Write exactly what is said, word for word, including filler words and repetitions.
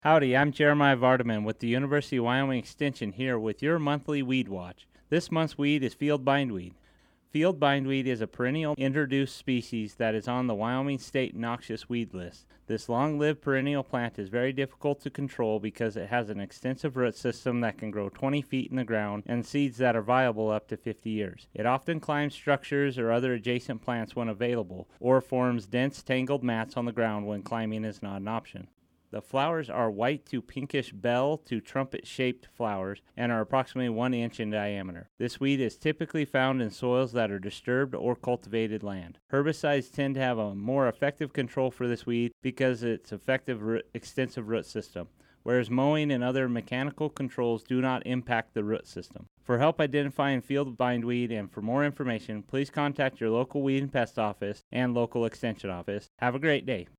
Howdy, I'm Jeremiah Vardaman with the University of Wyoming Extension here with your monthly Weed Watch. This month's weed is field bindweed. Field bindweed is a perennial introduced species that is on the Wyoming State Noxious Weed List. This long-lived perennial plant is very difficult to control because it has an extensive root system that can grow twenty feet in the ground and seeds that are viable up to fifty years. It often climbs structures or other adjacent plants when available, or forms dense tangled mats on the ground when climbing is not an option. The flowers are white to pinkish bell to trumpet-shaped flowers and are approximately one inch in diameter. This weed is typically found in soils that are disturbed or cultivated land. Herbicides tend to have a more effective control for this weed because of its effective root, extensive root system, whereas mowing and other mechanical controls do not impact the root system. For help identifying field bindweed and for more information, please contact your local weed and pest office and local extension office. Have a great day.